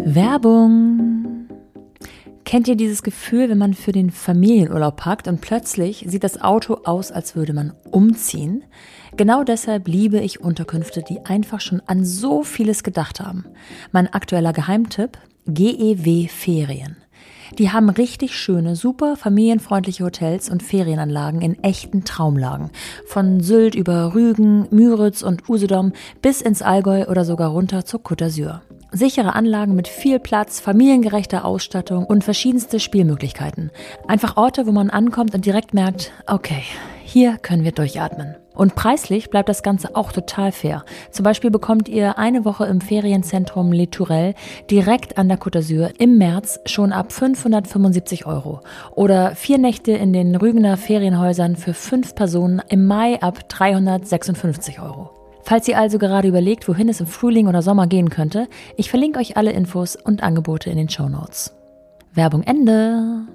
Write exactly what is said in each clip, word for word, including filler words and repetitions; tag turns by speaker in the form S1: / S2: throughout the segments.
S1: Werbung. Kennt ihr dieses Gefühl, wenn man für den Familienurlaub packt und plötzlich sieht das Auto aus, als würde man umziehen? Genau deshalb liebe ich Unterkünfte, die einfach schon an so vieles gedacht haben. Mein aktueller Geheimtipp: G E W Ferien. Die haben richtig schöne, super familienfreundliche Hotels und Ferienanlagen in echten Traumlagen. Von Sylt über Rügen, Müritz und Usedom bis ins Allgäu oder sogar runter zur Côte d'Azur. Sichere Anlagen mit viel Platz, familiengerechter Ausstattung und verschiedenste Spielmöglichkeiten. Einfach Orte, wo man ankommt und direkt merkt, okay, hier können wir durchatmen. Und preislich bleibt das Ganze auch total fair. Zum Beispiel bekommt ihr eine Woche im Ferienzentrum Les Tourelles direkt an der Côte d'Azur im März schon ab fünfhundertfünfundsiebzig Euro. Oder vier Nächte in den Rügener Ferienhäusern für fünf Personen im Mai ab dreihundertsechsundfünfzig Euro. Falls ihr also gerade überlegt, wohin es im Frühling oder Sommer gehen könnte, ich verlinke euch alle Infos und Angebote in den Shownotes. Werbung Ende!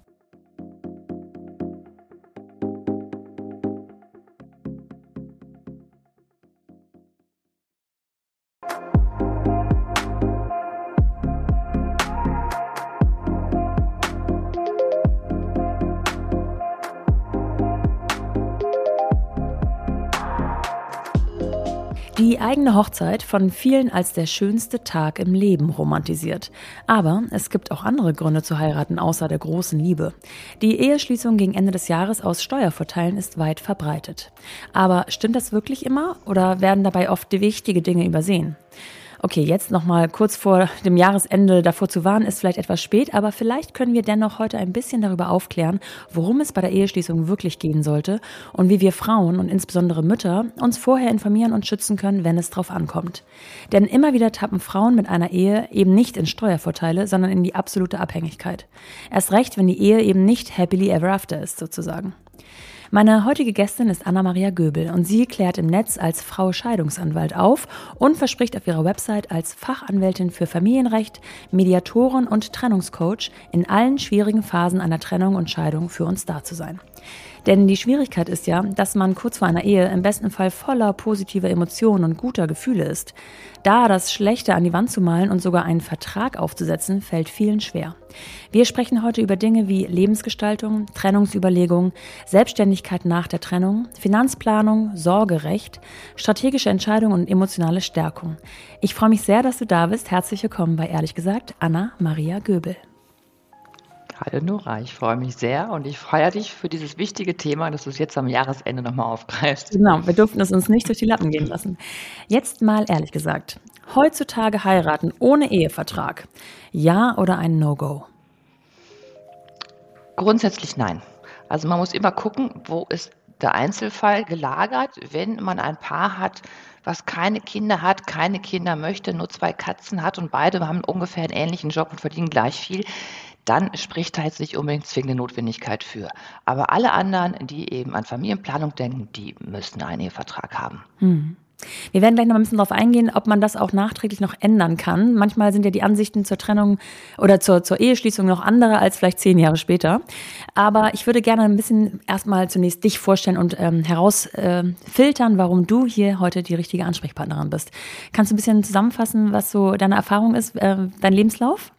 S1: Die eigene Hochzeit von vielen als der schönste Tag im Leben romantisiert. Aber es gibt auch andere Gründe zu heiraten, außer der großen Liebe. Die Eheschließung gegen Ende des Jahres aus Steuervorteilen ist weit verbreitet. Aber stimmt das wirklich immer oder werden dabei oft wichtige Dinge übersehen? Okay, jetzt nochmal kurz vor dem Jahresende davor zu warnen, ist vielleicht etwas spät, aber vielleicht können wir dennoch heute ein bisschen darüber aufklären, worum es bei der Eheschließung wirklich gehen sollte und wie wir Frauen und insbesondere Mütter uns vorher informieren und schützen können, wenn es drauf ankommt. Denn immer wieder tappen Frauen mit einer Ehe eben nicht in Steuervorteile, sondern in die absolute Abhängigkeit. Erst recht, wenn die Ehe eben nicht happily ever after ist, sozusagen. Meine heutige Gästin ist Anna-Maria Göbel und sie klärt im Netz als Frau Scheidungsanwalt auf und verspricht auf ihrer Website als Fachanwältin für Familienrecht, Mediatorin und Trennungscoach in allen schwierigen Phasen einer Trennung und Scheidung für uns da zu sein. Denn die Schwierigkeit ist ja, dass man kurz vor einer Ehe im besten Fall voller positiver Emotionen und guter Gefühle ist. Da das Schlechte an die Wand zu malen und sogar einen Vertrag aufzusetzen, fällt vielen schwer. Wir sprechen heute über Dinge wie Lebensgestaltung, Trennungsüberlegungen, Selbstständigkeit nach der Trennung, Finanzplanung, Sorgerecht, strategische Entscheidungen und emotionale Stärkung. Ich freue mich sehr, dass du da bist. Herzlich willkommen bei Ehrlich gesagt, Anna-Maria Göbel.
S2: Hallo Nora, ich freue mich sehr und ich feiere dich für dieses wichtige Thema, dass du es jetzt am Jahresende nochmal aufgreifst.
S1: Genau, wir durften es uns nicht durch die Lappen gehen lassen. Jetzt mal ehrlich gesagt, heutzutage heiraten ohne Ehevertrag, ja oder ein No-Go?
S2: Grundsätzlich nein. Also man muss immer gucken, wo ist der Einzelfall gelagert, wenn man ein Paar hat, was keine Kinder hat, keine Kinder möchte, nur zwei Katzen hat und beide haben ungefähr einen ähnlichen Job und verdienen gleich viel, dann spricht da jetzt nicht unbedingt zwingende Notwendigkeit für. Aber alle anderen, die eben an Familienplanung denken, die müssen einen Ehevertrag haben.
S1: Hm. Wir werden gleich noch ein bisschen darauf eingehen, ob man das auch nachträglich noch ändern kann. Manchmal sind ja die Ansichten zur Trennung oder zur, zur Eheschließung noch andere als vielleicht zehn Jahre später. Aber ich würde gerne ein bisschen erstmal zunächst dich vorstellen und ähm, herausfiltern, äh, warum du hier heute die richtige Ansprechpartnerin bist. Kannst du ein bisschen zusammenfassen, was so deine Erfahrung ist, äh, dein Lebenslauf?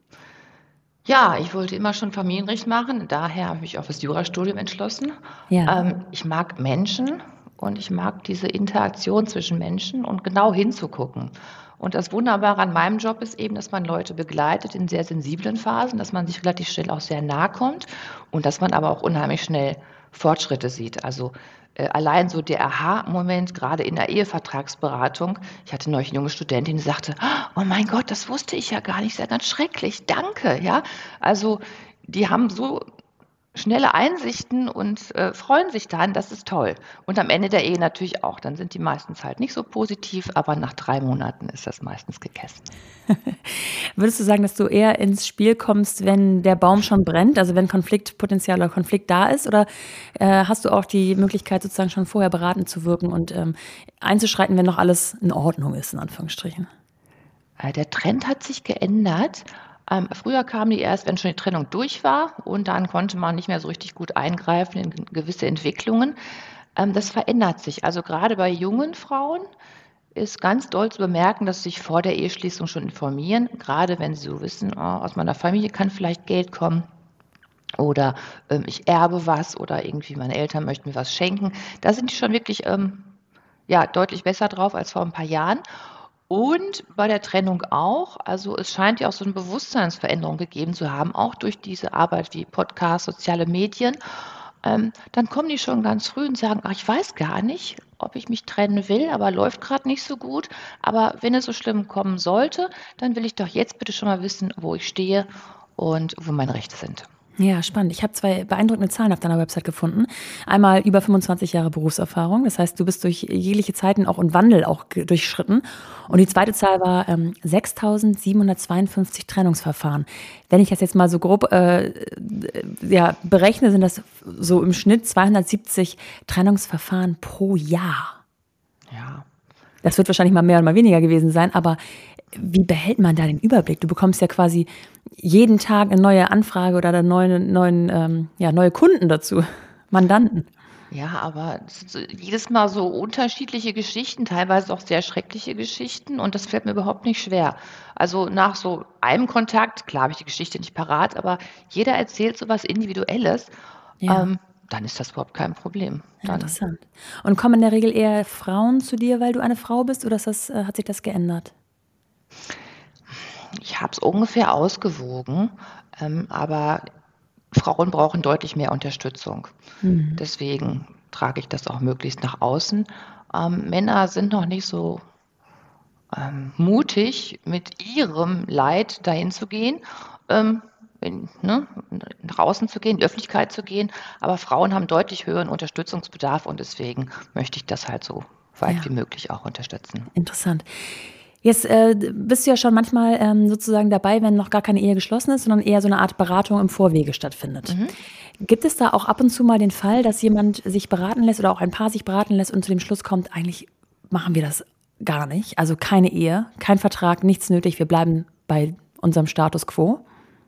S2: Ja, ich wollte immer schon Familienrecht machen, daher habe ich mich auf das Jurastudium entschlossen.
S1: Ja.
S2: Ähm, ich mag Menschen und ich mag diese Interaktion zwischen Menschen und genau hinzugucken. Und das Wunderbare an meinem Job ist eben, dass man Leute begleitet in sehr sensiblen Phasen, dass man sich relativ schnell auch sehr nahe kommt und dass man aber auch unheimlich schnell Fortschritte sieht. Also äh, allein so der Aha-Moment, gerade in der Ehevertragsberatung. Ich hatte neulich eine junge Studentin, die sagte, oh mein Gott, das wusste ich ja gar nicht, ist ja ganz schrecklich, danke. Ja, also die haben so schnelle Einsichten und äh, freuen sich dann, das ist toll. Und am Ende der Ehe natürlich auch. Dann sind die meistens halt nicht so positiv, aber nach drei Monaten ist das meistens gegessen.
S1: Würdest du sagen, dass du eher ins Spiel kommst, wenn der Baum schon brennt, also wenn Konfliktpotenzial oder Konflikt da ist? Oder äh, hast du auch die Möglichkeit, sozusagen schon vorher beratend zu wirken und ähm, einzuschreiten, wenn noch alles in Ordnung ist, in Anführungsstrichen?
S2: Äh, der Trend hat sich geändert. Ähm, früher kamen die erst, wenn schon die Trennung durch war und dann konnte man nicht mehr so richtig gut eingreifen in gewisse Entwicklungen. Ähm, das verändert sich. Also gerade bei jungen Frauen ist ganz doll zu bemerken, dass sie sich vor der Eheschließung schon informieren, gerade wenn sie so wissen, oh, aus meiner Familie kann vielleicht Geld kommen oder ähm, ich erbe was oder irgendwie meine Eltern möchten mir was schenken. Da sind die schon wirklich ähm, ja, deutlich besser drauf als vor ein paar Jahren. Und bei der Trennung auch. Also es scheint ja auch so eine Bewusstseinsveränderung gegeben zu haben, auch durch diese Arbeit wie Podcasts, soziale Medien. Ähm, dann kommen die schon ganz früh und sagen, ach, ich weiß gar nicht, ob ich mich trennen will, aber läuft gerade nicht so gut. Aber wenn es so schlimm kommen sollte, dann will ich doch jetzt bitte schon mal wissen, wo ich stehe und wo meine Rechte sind.
S1: Ja, spannend. Ich habe zwei beeindruckende Zahlen auf deiner Website gefunden. Einmal über fünfundzwanzig Jahre Berufserfahrung. Das heißt, du bist durch jegliche Zeiten auch und Wandel auch ge- durchschritten. Und die zweite Zahl war ähm, sechstausendsiebenhundertzweiundfünfzig Trennungsverfahren. Wenn ich das jetzt mal so grob äh, ja, berechne, sind das so im Schnitt zweihundertsiebzig Trennungsverfahren pro Jahr.
S2: Ja.
S1: Das wird wahrscheinlich mal mehr oder mal weniger gewesen sein, aber wie behält man da den Überblick? Du bekommst ja quasi jeden Tag eine neue Anfrage oder dann neue, neuen, ähm, ja, neue Kunden dazu, Mandanten.
S2: Ja, aber es sind so jedes Mal so unterschiedliche Geschichten, teilweise auch sehr schreckliche Geschichten und das fällt mir überhaupt nicht schwer. Also nach so einem Kontakt, klar habe ich die Geschichte nicht parat, aber jeder erzählt so was Individuelles,
S1: Ja,
S2: ähm, dann ist das überhaupt kein Problem.
S1: ja,
S2: Dann,
S1: interessant. Und kommen in der Regel eher Frauen zu dir, weil du eine Frau bist, oder ist das, äh, hat sich das geändert?
S2: ich habe es ungefähr ausgewogen, ähm, aber Frauen brauchen deutlich mehr Unterstützung.
S1: Mhm.
S2: Deswegen trage ich das auch möglichst nach außen. Ähm, Männer sind noch nicht so ähm, mutig, mit ihrem Leid dahin zu gehen, ähm, in, ne, nach außen zu gehen, in die Öffentlichkeit zu gehen. Aber Frauen haben deutlich höheren Unterstützungsbedarf und deswegen möchte ich das halt so weit
S1: Ja,
S2: wie möglich auch unterstützen.
S1: interessant. Jetzt äh, bist du ja schon manchmal ähm, sozusagen dabei, wenn noch gar keine Ehe geschlossen ist, sondern eher so eine Art Beratung im Vorwege stattfindet.
S2: Mhm.
S1: Gibt es da auch ab und zu mal den Fall, dass jemand sich beraten lässt oder auch ein Paar sich beraten lässt und zu dem Schluss kommt, eigentlich machen wir das gar nicht? Also keine Ehe, kein Vertrag, nichts nötig, wir bleiben bei unserem Status quo?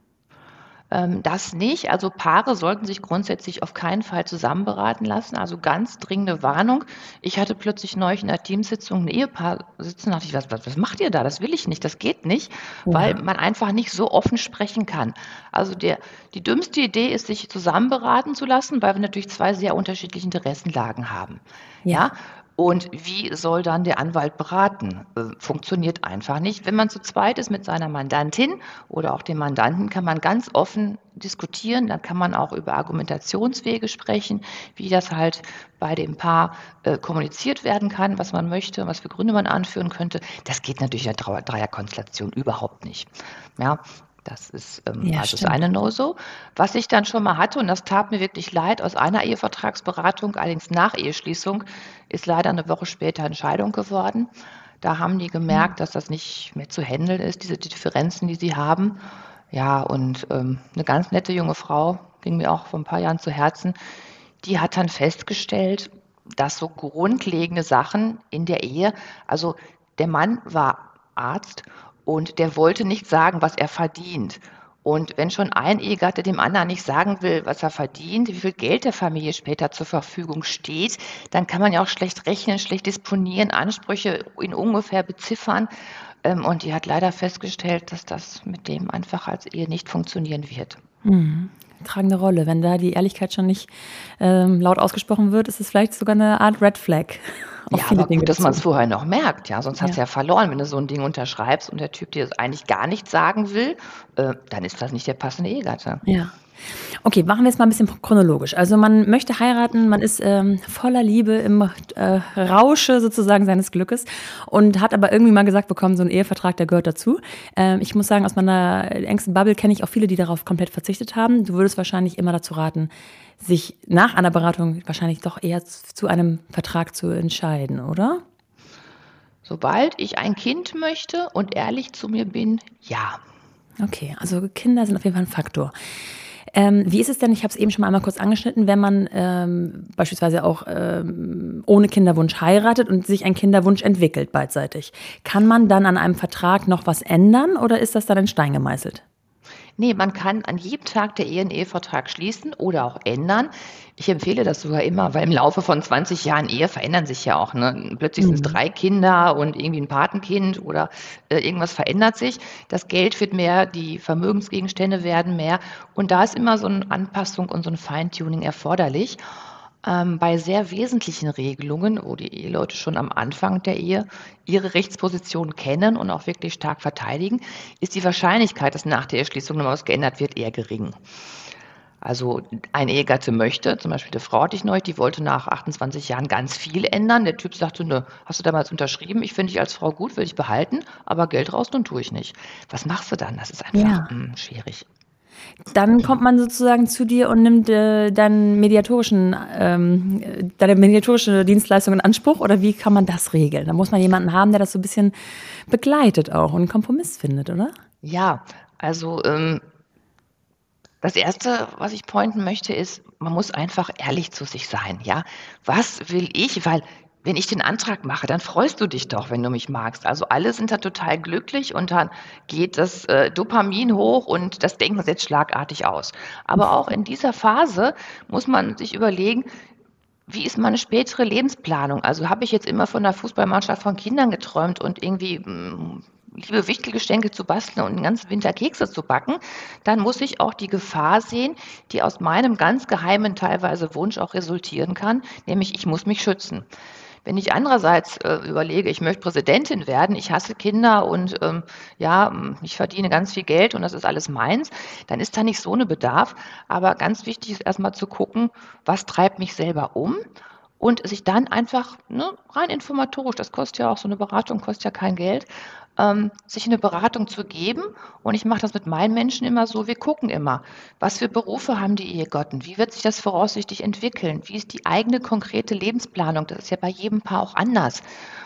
S2: Ähm, das nicht. Also Paare sollten sich grundsätzlich auf keinen Fall zusammen beraten lassen. Also ganz dringende Warnung. Ich hatte plötzlich neulich in der Teamsitzung ein Ehepaar sitzen, dachte ich, was, was, was macht ihr da? Das will ich nicht, das geht nicht, weil
S1: Ja,
S2: man einfach nicht so offen sprechen kann. Also der, die dümmste Idee ist, sich zusammen beraten zu lassen, weil wir natürlich zwei sehr unterschiedliche Interessenlagen haben. Ja,
S1: ja,
S2: und wie soll dann der Anwalt beraten? Äh, Funktioniert einfach nicht. Wenn man zu zweit ist mit seiner Mandantin oder auch dem Mandanten, kann man ganz offen diskutieren. Dann kann man auch über Argumentationswege sprechen, wie das halt bei dem Paar äh, kommuniziert werden kann, was man möchte, was für Gründe man anführen könnte. Das geht natürlich in der Trau- Dreierkonstellation überhaupt nicht. Ja, das ist ähm,
S1: ja,
S2: also das
S1: stimmt.
S2: eine No-So. Was ich dann schon mal hatte, und das tat mir wirklich leid, aus einer Ehevertragsberatung, allerdings nach Eheschließung, ist leider eine Woche später Entscheidung geworden. Da haben die gemerkt, dass das nicht mehr zu handeln ist, diese Differenzen, die sie haben. Ja, und ähm, eine ganz nette junge Frau, ging mir auch vor ein paar Jahren zu Herzen, die hat dann festgestellt, dass so grundlegende Sachen in der Ehe, also der Mann war Arzt und der wollte nicht sagen, was er verdient. Und wenn schon ein Ehegatte dem anderen nicht sagen will, was er verdient, wie viel Geld der Familie später zur Verfügung steht, dann kann man ja auch schlecht rechnen, schlecht disponieren, Ansprüche in ungefähr beziffern. Ähm, Und die hat leider festgestellt, dass das mit dem einfach als Ehe nicht funktionieren wird.
S1: Mhm. Tragende Rolle. Wenn da die Ehrlichkeit schon nicht ähm, laut ausgesprochen wird, ist es vielleicht sogar eine Art Red Flag auf
S2: Ja,
S1: viele
S2: aber
S1: Dinge
S2: gut, dass man es
S1: bezogen.
S2: vorher noch merkt, ja, sonst hast
S1: Ja.
S2: du ja verloren. Wenn du so ein Ding unterschreibst und der Typ dir das eigentlich gar nicht sagen will, äh, dann ist das nicht der passende Ehegatte.
S1: Ja. Okay, machen wir es mal ein bisschen chronologisch. Also man möchte heiraten, man ist ähm, voller Liebe im äh, Rausche sozusagen seines Glückes und hat aber irgendwie mal gesagt bekommen, so ein Ehevertrag, der gehört dazu. Ähm, ich muss sagen, aus meiner engsten Bubble kenne ich auch viele, die darauf komplett verzichtet haben. Du würdest wahrscheinlich immer dazu raten, sich nach einer Beratung wahrscheinlich doch eher zu einem Vertrag zu entscheiden, oder?
S2: Sobald ich ein Kind möchte und ehrlich zu mir bin, ja.
S1: Okay, also Kinder sind auf jeden Fall ein Faktor. Ähm, wie ist es denn, ich habe es eben schon mal einmal kurz angeschnitten, wenn man ähm, beispielsweise auch ähm, ohne Kinderwunsch heiratet und sich ein Kinderwunsch entwickelt beidseitig? Kann man dann an einem Vertrag noch was ändern oder ist das dann in Stein gemeißelt?
S2: Ne, man kann an jedem Tag der Ehe 'n Ehevertrag schließen oder auch ändern. Ich empfehle das sogar immer, weil im Laufe von zwanzig Jahren Ehe verändern sich ja auch, ne? Plötzlich sind's
S1: Mhm.
S2: drei Kinder und irgendwie 'n Patenkind oder, äh, irgendwas verändert sich. Das Geld wird mehr, die Vermögensgegenstände werden mehr und da ist immer so 'n Anpassung und so 'n Feintuning erforderlich. Ähm, bei sehr wesentlichen Regelungen, wo die Eheleute schon am Anfang der Ehe ihre Rechtsposition kennen und auch wirklich stark verteidigen, ist die Wahrscheinlichkeit, dass nach der Eheschließung noch mal was geändert wird, eher gering. Also, ein Ehegatte möchte zum Beispiel 'ne Frau hatte ich neulich, die wollte nach achtundzwanzig Jahren ganz viel ändern. Der Typ sagte: „Nö, hast du damals unterschrieben? Ich finde dich als Frau gut, will dich behalten, aber Geld rausnehmen tue ich nicht.“ Was machst du dann? Das ist einfach,
S1: Ja.
S2: hm, schwierig.
S1: Dann kommt man sozusagen zu dir und nimmt, äh, deinen mediatorischen ähm, äh, deine mediatorische Dienstleistung in Anspruch oder wie kann man das regeln? Da muss man jemanden haben, der das so 'n bisschen begleitet auch und 'n Kompromiss findet, oder?
S2: Ja, also, ähm das Erste, was ich pointen möchte, ist, man muss einfach ehrlich zu sich sein, ja? Was will ich? Weil wenn ich den Antrag mache, dann freust du dich doch, wenn du mich magst. Also, alle sind da total glücklich und dann geht das, äh, Dopamin hoch und das Denken setzt schlagartig aus. Aber auch in dieser Phase muss man sich überlegen: „Wie ist meine spätere Lebensplanung?“ Also, habe ich jetzt immer von 'ner Fußballmannschaft von Kindern geträumt und irgendwie, hm, liebe Wichtelgeschenke zu basteln und den ganzen Winter Kekse zu backen, dann muss ich auch die Gefahr sehen, die aus meinem ganz geheimen teilweise Wunsch auch resultieren kann, nämlich ich muss mich schützen. Wenn ich andererseits, äh, überlege, ich möchte Präsidentin werden, ich hasse Kinder und, ähm, ja, hm, ich verdiene ganz viel Geld und das ist alles meins, dann ist da nicht so 'ne Bedarf. Aber ganz wichtig ist erst mal zu gucken, was treibt mich selber um und sich dann einfach, ne, rein informatorisch, das kostet ja auch so 'ne Beratung kostet ja kein Geld, ähm, sich 'ne Beratung zu geben. Und ich mache das mit meinen Menschen immer so, wir gucken immer: Was für Berufe haben die Ehegatten? Wie wird sich das voraussichtlich entwickeln? Wie ist die eigene konkrete Lebensplanung? Das ist ja bei jedem Paar auch anders.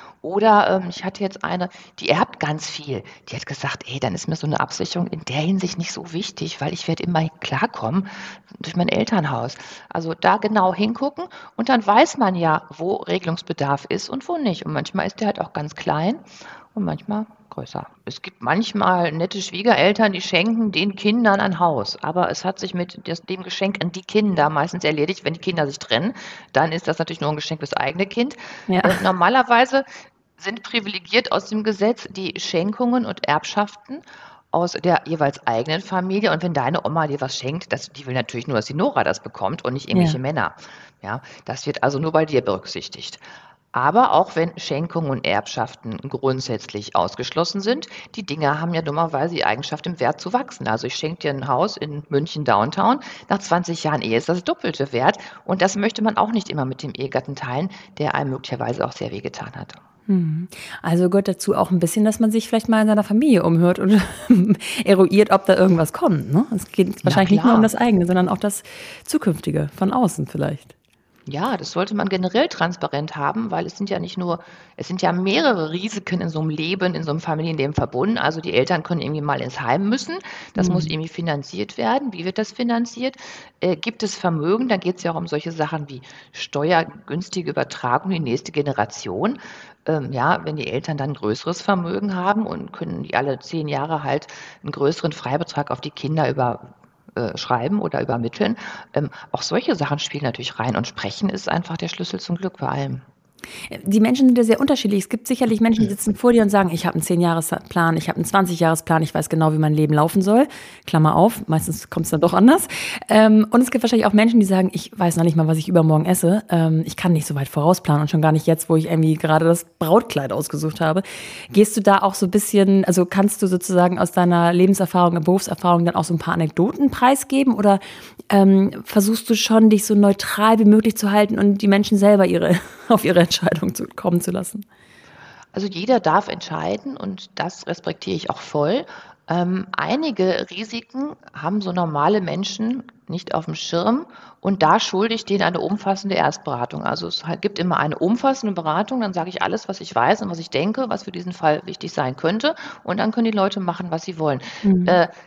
S2: Oder, ähm, ich hatte jetzt eine, die erbt ganz viel. Die hat gesagt: „Ey, dann ist mir so 'ne Absicherung in der Hinsicht nicht so wichtig, weil ich werde immer klarkommen durch mein Elternhaus.“ Also, da genau hingucken und dann weiß man ja, wo Regelungsbedarf ist und wo nicht. Und manchmal ist der halt auch ganz klein und manchmal größer. Es gibt manchmal nette Schwiegereltern, die schenken den Kindern ein Haus, aber es hat sich mit des dem Geschenk an die Kinder meistens erledigt, wenn die Kinder sich trennen, dann ist das natürlich nur 'n Geschenk fürs eigene Kind.
S1: Ja.
S2: Äh, normalerweise sind privilegiert aus dem Gesetz die Schenkungen und Erbschaften aus der jeweils eigenen Familie. Und wenn deine Oma dir was schenkt, das die will natürlich nur, dass die Nora das bekommt und nicht irgendwelche
S1: Ja.
S2: Männer, ja? Das wird also nur bei dir berücksichtigt. Aber auch wenn Schenkungen und Erbschaften grundsätzlich ausgeschlossen sind, die Dinger haben ja dummerweise die Eigenschaft, im Wert zu wachsen. Also, ich schenke dir 'n Haus in München Downtown, nach zwanzig Jahren Ehe ist das Doppelte wert und das möchte man auch nicht immer mit dem Ehegatten teilen, der einem möglicherweise auch sehr wehgetan hat.
S1: Mhm. Also, gehört dazu auch 'n bisschen, dass man sich vielleicht mal in seiner Familie umhört und eruiert, ob da irgendwas kommt, ne? Es geht
S2: Na
S1: wahrscheinlich nicht nur um
S2: klar.
S1: das Eigene, sondern auch das Zukünftige von außen vielleicht.
S2: Ja, das sollte man generell transparent haben, weil es sind ja nicht nur es sind ja mehrere Risiken in so 'nem Leben, in so 'nem Familienleben verbunden. Also, die Eltern können irgendwie mal ins Heim müssen. Das muss
S1: Mhm.
S2: irgendwie finanziert werden. Wie wird das finanziert? Äh, gibt es Vermögen? Da geht's ja auch um solche Sachen wie steuergünstige Übertragung in die nächste Generation. Ähm, ja, wenn die Eltern dann größeres Vermögen haben und können die alle zehn Jahre halt 'n größeren Freibetrag auf die Kinder über äh, schreiben oder übermitteln. Ähm, auch solche Sachen spielen natürlich rein und Sprechen ist einfach der Schlüssel zum Glück bei allem.
S1: Äh, die Menschen sind ja sehr unterschiedlich. Es gibt sicherlich Menschen, die sitzen vor dir und sagen: „Ich habe 'n Zehn-Jahres-Plan, ich habe 'n zwanzig-Jahres-Plan, ich weiß genau, wie mein Leben laufen soll.“ Klammer auf, meistens kommt's dann doch anders. Ähm, und es gibt wahrscheinlich auch Menschen, die sagen: „Ich weiß noch nicht mal, was ich übermorgen esse. Ähm, ich kann nicht so weit vorausplanen und schon gar nicht jetzt, wo ich irgendwie grade das Brautkleid ausgesucht habe.“ Gehst du da auch so bisschen also, kannst du sozusagen aus deiner Lebenserfahrung und Berufserfahrung dann auch so 'n paar Anekdoten preisgeben oder, ähm, versuchst du schon, dich so neutral wie möglich zu halten und die Menschen selber ihre auf ihre Entscheidung zu kommen zu lassen?
S2: Also, jeder darf entscheiden und das respektiere ich auch voll. Ähm, einige Risiken haben so normale Menschen nicht aufm Schirm und da schulde ich denen eine umfassende Erstberatung. Also, es ha gibt immer eine umfassende Beratung, dann sage ich alles, was ich weiß und was ich denke, was für diesen Fall wichtig sein könnte und dann können die Leute machen, was sie wollen.
S1: Mhm.
S2: Äh,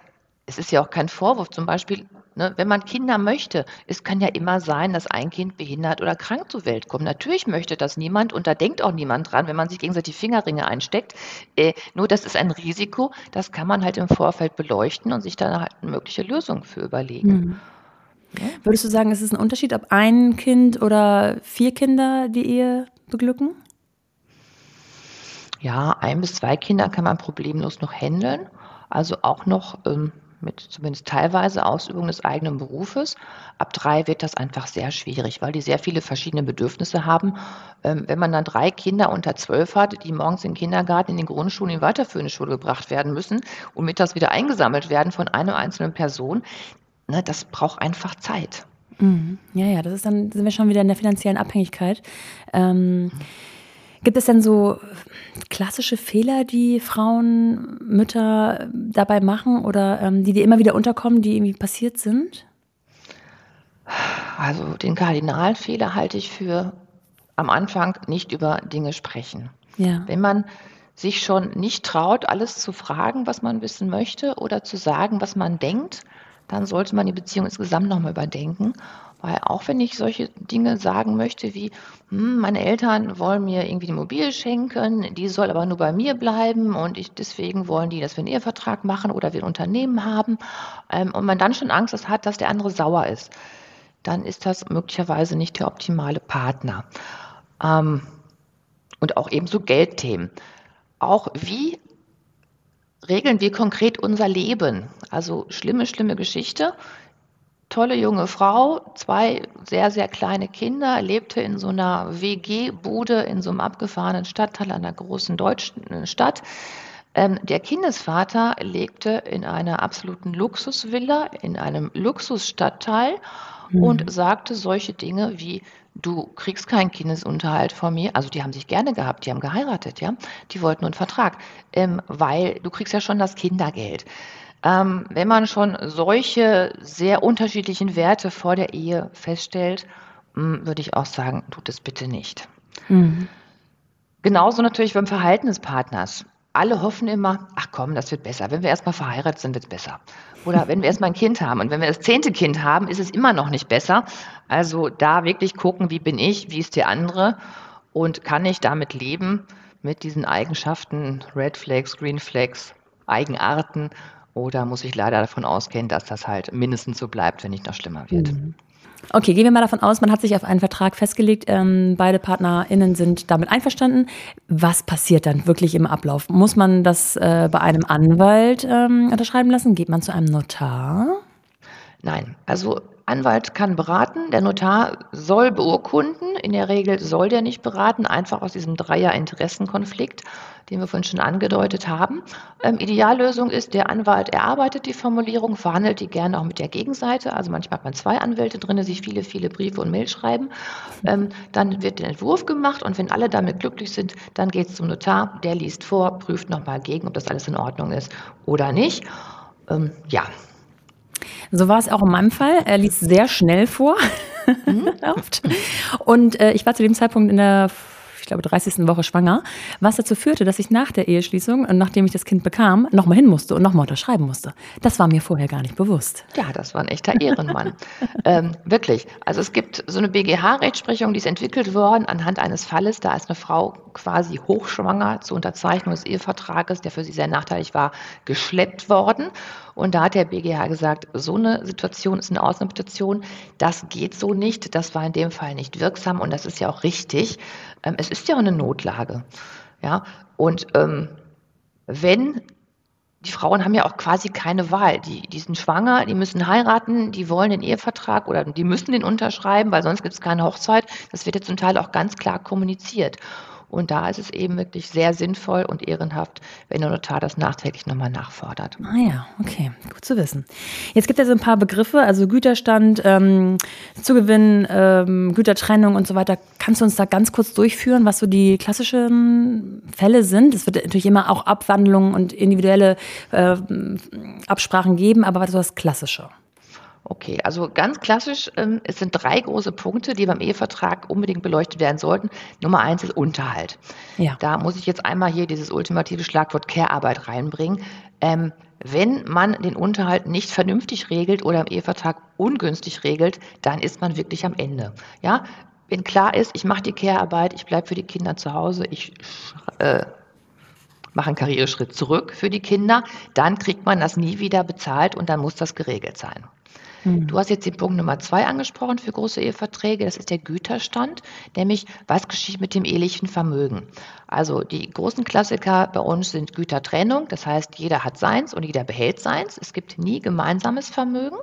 S2: es ist ja auch kein Vorwurf. Zum Beispiel, ne, wenn man Kinder möchte, es kann ja immer sein, dass ein Kind behindert oder krank zur Welt kommt. Natürlich möchte das niemand und da denkt auch niemand dran, wenn man sich gegenseitig Fingerringe einsteckt. Äh, nur das ist ein Risiko, das kann man halt im Vorfeld beleuchten und sich dann halt eine mögliche Lösung für überlegen.
S1: Mhm. Ja? Würdest du sagen, es ist ein Unterschied, ob ein Kind oder vier Kinder die Ehe beglücken?
S2: Ja, ein bis zwei Kinder kann man problemlos noch handeln, also auch noch ähm, mit zumindest teilweise Ausübung des eigenen Berufes. Ab drei wird das einfach sehr schwierig, weil die sehr viele verschiedene Bedürfnisse haben. Ähm, wenn man dann drei Kinder unter zwölf hat, die morgens in den Kindergarten, in den Grundschulen, in die weiterführende Schule gebracht werden müssen und mittags wieder eingesammelt werden von einer einzelnen Person, ne, das braucht einfach Zeit.
S1: Mhm. Ja, ja, das ist dann, sind wir schon wieder in der finanziellen Abhängigkeit. Ähm, gibt es denn so klassische Fehler, die Frauen, Mütter dabei machen oder ähm, die dir immer wieder unterkommen, die irgendwie passiert sind?
S2: Also den Kardinalfehler halte ich für am Anfang nicht über Dinge sprechen.
S1: Ja.
S2: Wenn man sich schon nicht traut, alles zu fragen, was man wissen möchte oder zu sagen, was man denkt, dann sollte man die Beziehung insgesamt nochmal überdenken. Weil auch wenn ich solche Dinge sagen möchte wie, hm, meine Eltern wollen mir irgendwie eine Immobilie schenken, die soll aber nur bei mir bleiben und ich, deswegen wollen die, dass wir einen Ehevertrag machen oder wir ein Unternehmen haben, ähm, und man dann schon Angst hat, dass der andere sauer ist, dann ist das möglicherweise nicht der optimale Partner. Ähm, und auch ebenso Geldthemen. Auch wie regeln wir konkret unser Leben? Also schlimme, schlimme Geschichte. Tolle junge Frau, zwei sehr, sehr kleine Kinder, lebte in so einer W G-Bude in so einem abgefahrenen Stadtteil einer großen deutschen Stadt. Ähm, der Kindesvater lebte in einer absoluten Luxusvilla, in einem Luxusstadtteil und
S1: Mhm.
S2: sagte solche Dinge wie, du kriegst keinen Kindesunterhalt von mir. Also die haben sich gerne gehabt, die haben geheiratet, ja. Die wollten nur einen Vertrag, ähm, weil du kriegst ja schon das Kindergeld. Ähm, wenn man schon solche sehr unterschiedlichen Werte vor der Ehe feststellt, mh, würde ich auch sagen, tut es bitte nicht.
S1: Mhm.
S2: Genauso natürlich beim Verhalten des Partners. Alle hoffen immer, ach komm, das wird besser. Wenn wir erstmal verheiratet sind, wird es besser. Oder wenn wir erstmal ein Kind haben. Und wenn wir das zehnte Kind haben, ist es immer noch nicht besser. Also da wirklich gucken, wie bin ich, wie ist der andere und kann ich damit leben, mit diesen Eigenschaften, Red Flags, Green Flags, Eigenarten, oder muss ich leider davon ausgehen, dass das halt mindestens so bleibt, wenn nicht noch schlimmer wird.
S1: Mhm. Okay, gehen wir mal davon aus, man hat sich auf einen Vertrag festgelegt, ähm, beide PartnerInnen sind damit einverstanden. Was passiert dann wirklich im Ablauf? Muss man das äh, bei einem Anwalt ähm, unterschreiben lassen? Geht man zu einem Notar?
S2: Nein, also Anwalt kann beraten, der Notar soll beurkunden. In der Regel soll der nicht beraten, einfach aus diesem Dreier-Interessenkonflikt, den wir vorhin schon angedeutet haben. Ähm, Ideallösung ist, der Anwalt erarbeitet die Formulierung, verhandelt die gerne auch mit der Gegenseite. Also manchmal hat man zwei Anwälte drin, die sich viele, viele Briefe und Mails schreiben. Ähm, dann wird der Entwurf gemacht und wenn alle damit glücklich sind, dann geht es zum Notar, der liest vor, prüft nochmal gegen, ob das alles in Ordnung ist oder nicht. Ähm, ja.
S1: So war es auch in meinem Fall. Er liest sehr schnell vor.
S2: Mhm.
S1: Oft. Und äh, ich war zu dem Zeitpunkt in der, ich glaube, dreißigsten Woche schwanger, was dazu führte, dass ich nach der Eheschließung, nachdem ich das Kind bekam, nochmal hin musste und nochmal unterschreiben musste. Das war mir vorher gar nicht bewusst.
S2: Ja, das war ein echter Ehrenmann. ähm, wirklich. Also es gibt so eine B G H-Rechtsprechung, die ist entwickelt worden anhand eines Falles. Da ist eine Frau quasi hochschwanger zur Unterzeichnung des Ehevertrages, der für sie sehr nachteilig war, geschleppt worden. Und da hat der B G H gesagt, so eine Situation ist eine Ausnahmesituation. Das geht so nicht. Das war in dem Fall nicht wirksam und das ist ja auch richtig. Ähm, es ist ja auch eine Notlage. Ja, und ähm, wenn die Frauen haben ja auch quasi keine Wahl. Die, die sind schwanger, die müssen heiraten, die wollen den Ehevertrag oder die müssen den unterschreiben, weil sonst gibt es keine Hochzeit. Das wird ja zum Teil auch ganz klar kommuniziert. Und da ist es eben wirklich sehr sinnvoll und ehrenhaft, wenn der Notar das nachträglich nochmal nachfordert.
S1: Ah ja, okay, gut zu wissen. Jetzt gibt es ja so ein paar Begriffe, also Güterstand, ähm, Zugewinn, ähm, Gütertrennung und so weiter. Kannst du uns da ganz kurz durchführen, was so die klassischen Fälle sind? Es wird natürlich immer auch Abwandlungen und individuelle äh, Absprachen geben, aber was ist das Klassische?
S2: Okay, also ganz klassisch, ähm, es sind drei große Punkte, die beim Ehevertrag unbedingt beleuchtet werden sollten. Nummer eins ist Unterhalt.
S1: Ja.
S2: Da muss ich jetzt einmal hier dieses ultimative Schlagwort Care-Arbeit reinbringen. Ähm, wenn man den Unterhalt nicht vernünftig regelt oder im Ehevertrag ungünstig regelt, dann ist man wirklich am Ende. Ja, wenn klar ist, ich mache die Care-Arbeit, ich bleibe für die Kinder zu Hause, ich äh, mache einen Karriereschritt zurück für die Kinder, dann kriegt man das nie wieder bezahlt und dann muss das geregelt sein. Du
S1: Mhm.
S2: hast jetzt den Punkt Nummer zwei angesprochen für große Eheverträge. Das ist der Güterstand, nämlich was geschieht mit dem ehelichen Vermögen. Also die großen Klassiker bei uns sind Gütertrennung, das heißt, jeder hat seins und jeder behält seins. Es gibt nie gemeinsames Vermögen.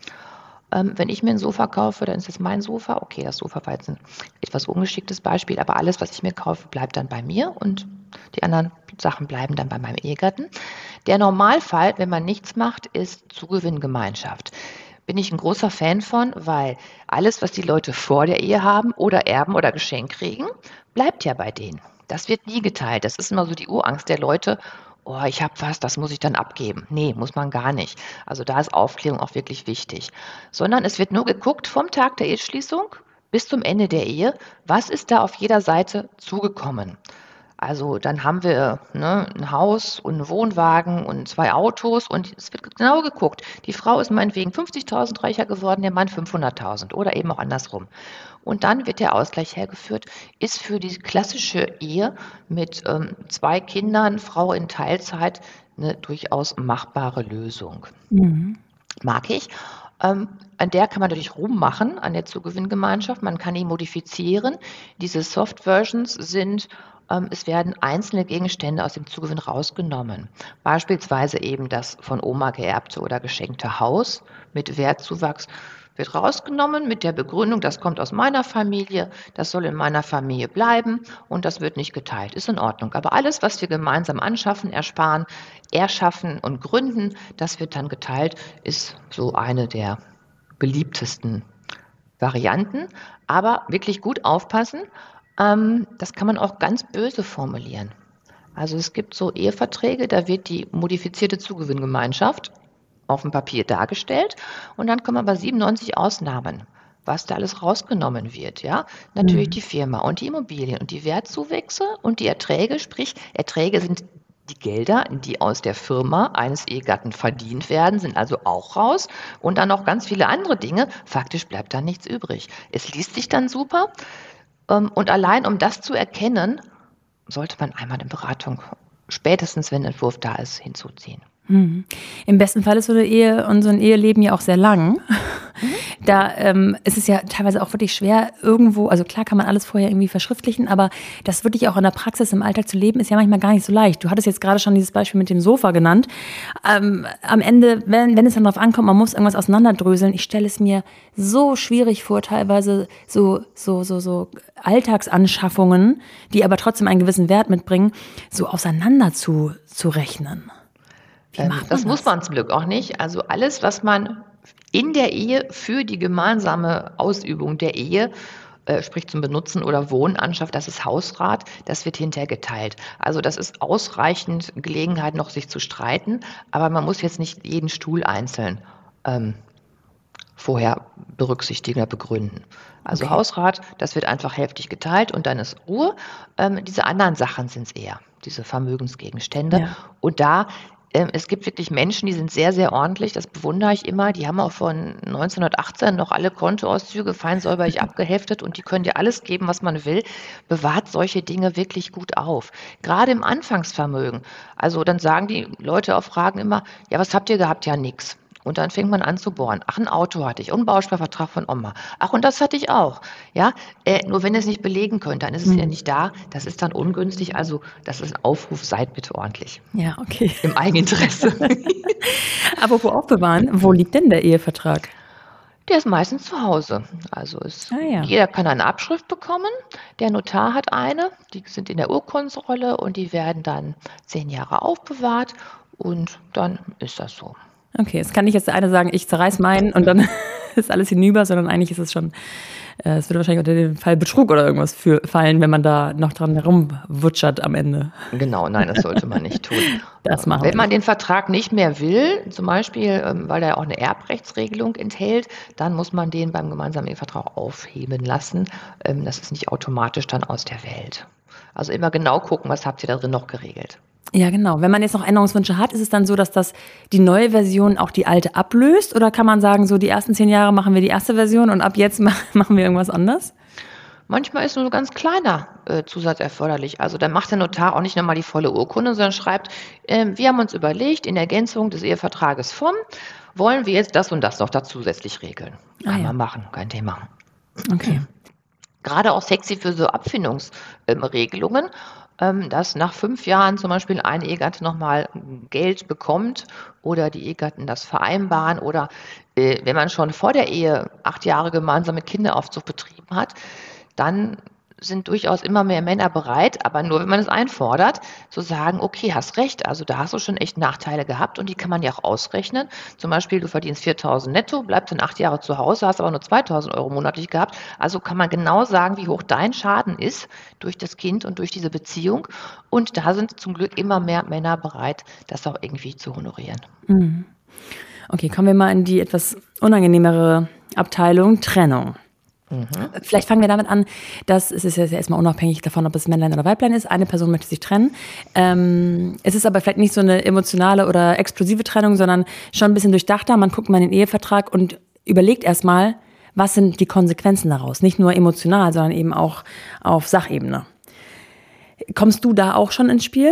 S2: Ähm, wenn ich mir ein Sofa kaufe, dann ist das mein Sofa. Okay, das Sofa war jetzt ein etwas ungeschicktes Beispiel, aber alles, was ich mir kaufe, bleibt dann bei mir und die anderen Sachen bleiben dann bei meinem Ehegatten. Der Normalfall, wenn man nichts macht, ist Zugewinngemeinschaft. Bin ich ein großer Fan von, weil alles, was die Leute vor der Ehe haben oder erben oder geschenkt kriegen, bleibt ja bei denen. Das wird nie geteilt. Das ist immer so die Urangst der Leute. Oh, ich habe was, das muss ich dann abgeben. Nee, muss man gar nicht. Also da ist Aufklärung auch wirklich wichtig. Sondern es wird nur geguckt vom Tag der Eheschließung bis zum Ende der Ehe, was ist da auf jeder Seite zugekommen. Also dann haben wir ne, ein Haus und einen Wohnwagen und zwei Autos und es wird genau geguckt. Die Frau ist meinetwegen fünfzigtausend reicher geworden, der Mann fünfhunderttausend oder eben auch andersrum. Und dann wird der Ausgleich hergeführt, ist für die klassische Ehe mit ähm, zwei Kindern, Frau in Teilzeit, eine durchaus machbare Lösung.
S1: Mhm.
S2: Mag ich. Ähm, an der kann man natürlich rummachen, an der Zugewinngemeinschaft. Man kann die modifizieren. Diese Soft-Versions sind, ähm, es werden einzelne Gegenstände aus dem Zugewinn rausgenommen. Beispielsweise eben das von Oma geerbte oder geschenkte Haus mit Wertzuwachs wird rausgenommen mit der Begründung, das kommt aus meiner Familie, das soll in meiner Familie bleiben und das wird nicht geteilt. Ist in Ordnung. Aber alles, was wir gemeinsam anschaffen, ersparen, erschaffen und gründen, das wird dann geteilt, ist so eine der beliebtesten Varianten. Aber wirklich gut aufpassen, ähm, das kann man auch ganz böse formulieren. Also es gibt so Eheverträge, da wird die modifizierte Zugewinngemeinschaft auf dem Papier dargestellt und dann kommen aber siebenundneunzig Ausnahmen, was da alles rausgenommen wird. Ja, natürlich
S1: Mhm.
S2: die Firma und die Immobilien und die Wertzuwächse und die Erträge, sprich Erträge sind die Gelder, die aus der Firma eines Ehegatten verdient werden, sind also auch raus und dann noch ganz viele andere Dinge. Faktisch bleibt da nichts übrig. Es liest sich dann super ähm, und allein um das zu erkennen, sollte man einmal eine Beratung, spätestens wenn ein Entwurf da ist, hinzuziehen.
S1: Mhm. Im besten Fall ist so eine Ehe und so ein Eheleben ja auch sehr lang.
S2: Mhm.
S1: Da ähm, ist es ja teilweise auch wirklich schwer irgendwo, also klar kann man alles vorher irgendwie verschriftlichen, aber das wirklich auch in der Praxis im Alltag zu leben, ist ja manchmal gar nicht so leicht. Du hattest jetzt gerade schon dieses Beispiel mit dem Sofa genannt. Ähm, am Ende, wenn, wenn es dann darauf ankommt, man muss irgendwas auseinanderdröseln, ich stelle es mir so schwierig vor, teilweise so, so, so, so Alltagsanschaffungen, die aber trotzdem einen gewissen Wert mitbringen, so auseinander zu, zu rechnen. Wie
S2: Ähm,
S1: macht
S2: das
S1: man
S2: muss
S1: das?
S2: man zum Glück auch nicht. Also alles, was man in der Ehe für die gemeinsame Ausübung der Ehe, äh, sprich zum Benutzen oder Wohnen anschafft, das ist Hausrat, das wird hinterher geteilt. Also das ist ausreichend Gelegenheit noch, sich zu streiten, aber man muss jetzt nicht jeden Stuhl einzeln ähm, vorher berücksichtigen oder begründen. Also
S1: Okay.
S2: Hausrat, das wird einfach hälftig geteilt und dann ist Ruhe. Ähm, diese anderen Sachen sind es eher, diese Vermögensgegenstände.
S1: Ja.
S2: Und da, ähm, es gibt wirklich Menschen, die sind sehr, sehr ordentlich, das bewundere ich immer. Die haben auch von neunzehnhundertachtzehn noch alle Kontoauszüge fein säuberlich abgeheftet und die können dir alles geben, was man will. Bewahrt solche Dinge wirklich gut auf. Gerade im Anfangsvermögen. Also dann sagen die Leute auf Fragen immer, ja, was habt ihr gehabt? Ja, nix. Und dann fängt man an zu bohren. Ach, ein Auto hatte ich und einen Bausparvertrag von Oma. Ach, und das hatte ich auch. Ja, äh, nur wenn ihr es nicht belegen könnt, dann ist es ja
S1: Mhm.
S2: nicht da. Das ist dann ungünstig. Also, das ist ein Aufruf, seid bitte ordentlich.
S1: Ja, okay.
S2: Im Eigeninteresse.
S1: Apropos aufbewahren, wo liegt denn der Ehevertrag?
S2: Der ist meistens zu Hause. Also es,
S1: Ah ja.
S2: jeder kann eine Abschrift bekommen. Der Notar hat eine. Die sind in der Urkundsrolle und die werden dann zehn Jahre aufbewahrt. Und dann ist das so.
S1: Okay, es kann nicht jetzt der eine sagen, ich zerreiß meinen und dann ist alles hinüber, sondern eigentlich ist es schon, äh, es würde wahrscheinlich unter den Fall Betrug oder irgendwas für, fallen, wenn man da noch dran herumwutschert am Ende.
S2: Genau, nein, das sollte man nicht tun.
S1: Das machen
S2: Wenn
S1: wir
S2: man
S1: nicht.
S2: den Vertrag nicht mehr will, zum Beispiel, ähm, weil er auch eine Erbrechtsregelung enthält, dann muss man den beim gemeinsamen Ehevertrag aufheben lassen. Ähm, Das ist nicht automatisch dann aus der Welt. Also immer genau gucken, was habt ihr da drin noch geregelt.
S1: Ja, genau. Wenn man jetzt noch Änderungswünsche hat, ist es dann so, dass das die neue Version auch die alte ablöst? Oder kann man sagen, so die ersten zehn Jahre machen wir die erste Version und ab jetzt ma- machen wir irgendwas anders?
S2: Manchmal ist nur ein ganz kleiner äh, Zusatz erforderlich. Also dann macht der Notar auch nicht nochmal die volle Urkunde, sondern schreibt, ähm, wir haben uns überlegt, in Ergänzung des Ehevertrages vom, wollen wir jetzt das und das noch da zusätzlich regeln.
S1: Ah
S2: Kann
S1: ja,
S2: man machen, kein Thema.
S1: okay.
S2: Gerade auch sexy für so Abfindungsregelungen, ähm, dass nach fünf Jahren zum Beispiel ein Ehegatte nochmal Geld bekommt oder die Ehegatten das vereinbaren oder äh, wenn man schon vor der Ehe acht Jahre gemeinsam mit Kinderaufzucht betrieben hat, dann sind durchaus immer mehr Männer bereit, aber nur wenn man es einfordert, zu sagen, okay, hast recht, also da hast du schon echt Nachteile gehabt und die kann man ja auch ausrechnen. Zum Beispiel, du verdienst viertausend netto, bleibst dann acht Jahre zu Hause, hast aber nur zweitausend Euro monatlich gehabt. Also kann man genau sagen, wie hoch dein Schaden ist durch das Kind und durch diese Beziehung. Und da sind zum Glück immer mehr Männer bereit, das auch irgendwie zu honorieren.
S1: Okay, kommen wir mal in die etwas unangenehmere Abteilung, Trennung. Vielleicht fangen wir damit an, dass es ist jetzt erstmal unabhängig davon, ob es Männlein oder Weiblein ist. Eine Person möchte sich trennen. Ähm, es ist aber vielleicht nicht so eine emotionale oder explosive Trennung, sondern schon ein bisschen durchdachter. Man guckt mal in den Ehevertrag und überlegt erstmal, was sind die Konsequenzen daraus? Nicht nur emotional, sondern eben auch auf Sachebene. Kommst du da auch schon ins Spiel?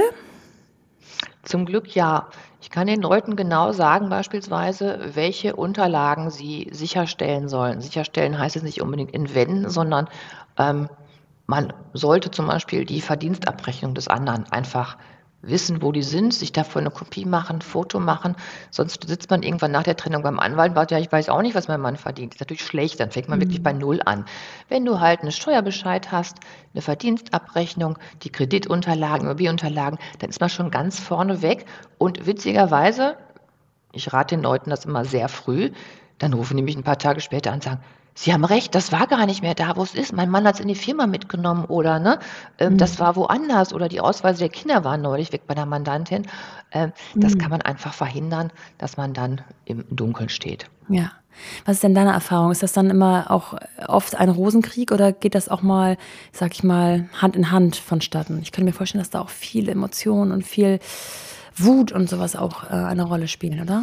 S2: Zum Glück ja. Ich kann den Leuten genau sagen, beispielsweise, welche Unterlagen sie sicherstellen sollen. Sicherstellen heißt es nicht unbedingt entwenden, sondern ähm, man sollte zum Beispiel die Verdienstabrechnung des anderen einfach wissen, wo die sind, sich davon eine Kopie machen, ein Foto machen. Sonst sitzt man irgendwann nach der Trennung beim Anwalt und sagt, ja, ich weiß auch nicht, was mein Mann verdient. Das ist natürlich schlecht, dann fängt man wirklich bei Null an. Wenn du halt einen Steuerbescheid hast, eine Verdienstabrechnung, die Kreditunterlagen, Immobilienunterlagen, dann ist man schon ganz vorne weg. Und witzigerweise, ich rate den Leuten das immer sehr früh, dann rufen die mich ein paar Tage später an und sagen, Sie haben recht, das war gar nicht mehr da, wo es ist. Mein Mann hat es in die Firma mitgenommen oder ne, ähm, das war woanders oder die Ausweise der Kinder waren neulich weg bei der Mandantin. Ähm, das kann man einfach verhindern, dass man dann im Dunkeln steht.
S1: Ja. Was ist denn deine Erfahrung? Ist das dann immer auch oft ein Rosenkrieg oder geht das auch mal, sag ich mal, Hand in Hand vonstatten? Ich könnte mir vorstellen, dass da auch viel Emotion und viel Wut und sowas auch äh, eine Rolle spielen, oder?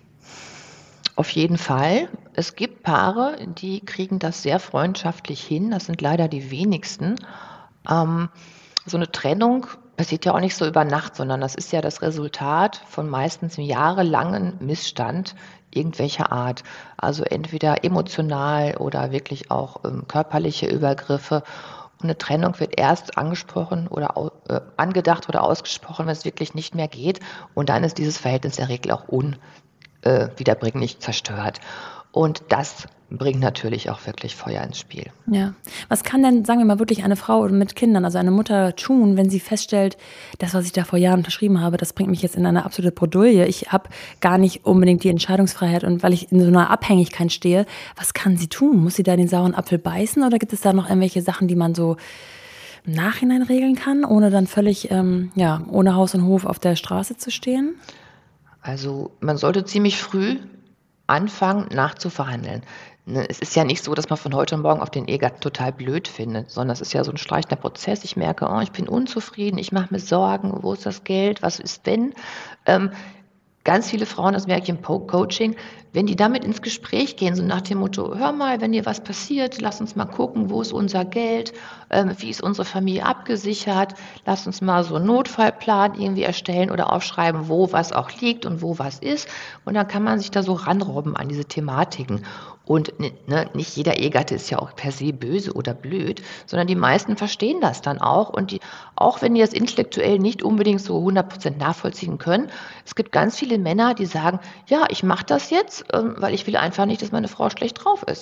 S2: Auf jeden Fall. Es gibt Paare, die kriegen das sehr freundschaftlich hin. Das sind leider die wenigsten. Ähm, so eine Trennung passiert ja auch nicht so über Nacht, sondern das ist ja das Resultat von meistens einem jahrelangen Missstand irgendwelcher Art. Also entweder emotional oder wirklich auch ähm, körperliche Übergriffe. Und eine Trennung wird erst angesprochen oder au- äh, angedacht oder ausgesprochen, wenn es wirklich nicht mehr geht. Und dann ist dieses Verhältnis in der Regel auch un äh, wiederbringlich zerstört. Und das bringt natürlich auch wirklich Feuer ins Spiel.
S1: Ja. Was kann denn, sagen wir mal, wirklich eine Frau mit Kindern, also eine Mutter tun, wenn sie feststellt, das, was ich da vor Jahren unterschrieben habe, das bringt mich jetzt in eine absolute Bredouille. Ich habe gar nicht unbedingt die Entscheidungsfreiheit und weil ich in so einer Abhängigkeit stehe, was kann sie tun? Muss sie da den sauren Apfel beißen oder gibt es da noch irgendwelche Sachen, die man so im Nachhinein regeln kann, ohne dann völlig, ähm, ja, ohne Haus und Hof auf der Straße zu stehen?
S2: Also man sollte ziemlich früh anfangen, nachzuverhandeln. Ne, es ist ja nicht so, dass man von heute auf morgen auf den Ehegatten total blöd findet, sondern es ist ja so ein schleichender Prozess. Ich merke, oh, ich bin unzufrieden, ich mache mir Sorgen, wo ist das Geld, was ist wenn? Ähm, Ganz viele Frauen, das merke ich im Po- Coaching, wenn die damit ins Gespräch gehen, so nach dem Motto, hör mal, wenn dir was passiert, lass uns mal gucken, wo ist unser Geld, ähm, wie ist unsere Familie abgesichert, lass uns mal so einen Notfallplan irgendwie erstellen oder aufschreiben, wo was auch liegt und wo was ist. Und dann kann man sich da so ranrobben an diese Thematiken. Und ne, nicht jeder Ehegatte ist ja auch per se böse oder blöd, sondern die meisten verstehen das dann auch. Und die, auch wenn die das intellektuell nicht unbedingt so hundert Prozent nachvollziehen können, es gibt ganz viele Männer, die sagen, ja, ich mache das jetzt, ähm, weil ich will einfach nicht, dass meine Frau schlecht drauf ist.